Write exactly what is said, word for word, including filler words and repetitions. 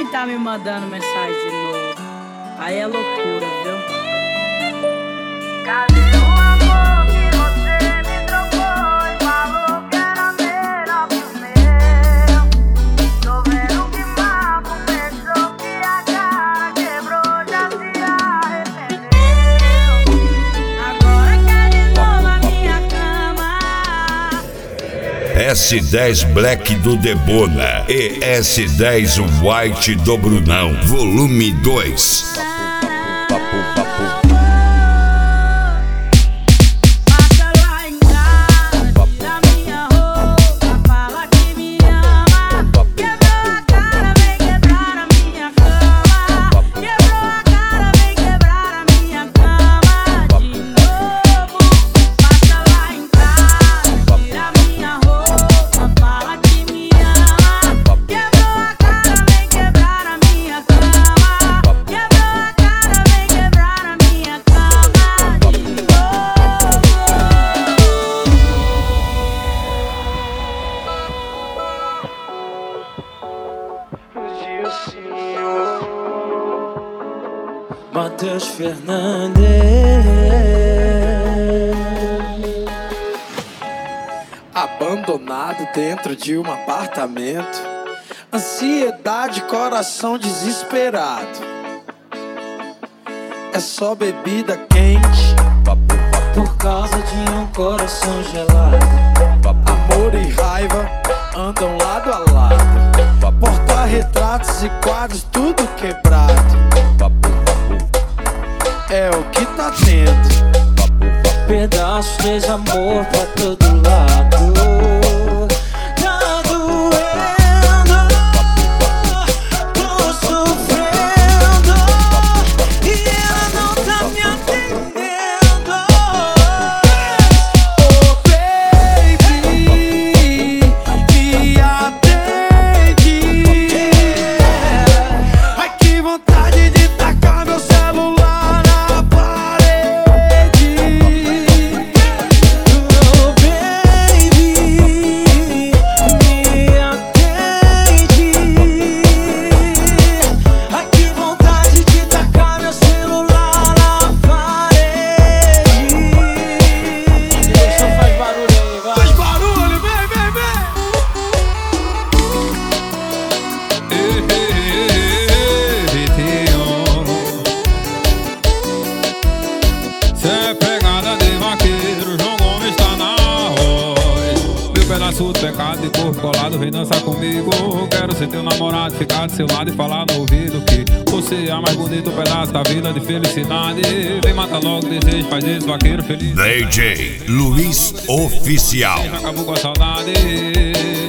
quem tá me mandando mensagem de novo. Aí é loucura, viu? Cadê o amor que você me trocou e falou que era melhor que o meu? Tô vendo que mal começou, que a cara quebrou, já se arrependeu. Agora quer de novo a minha cama. S dez Black do Debona e S dez White do Brunão, volume dois. Matheus Fernandes, abandonado dentro de um apartamento, ansiedade, coração desesperado. É só bebida quente por causa de um coração gelado. Amor e raiva andam lado a lado, porta-retratos e quadros tudo quebrado. É o que tá tendo, pedaços de amor pra todo lado. Tá doendo, tô sofrendo e ela não tá me atendendo. Oh baby, me atende. Ai que vontade de tacar meu celular na parede. Oh baby, me atende. Ai que vontade de tacar meu celular na parede. Só faz barulho aí, vai. Faz barulho, vem, vem, vem. Cê é pegada de vaqueiro, João Gomes tá na voz. Meu pedaço do pecado e corpo colado, vem dançar comigo. Quero ser teu namorado, ficar do seu lado e falar no ouvido que você é a mais bonito pedaço da vida de felicidade. Vem matar logo o desejo, faz esse vaqueiro feliz. D J Luiz Oficial. Acabou com a saudade.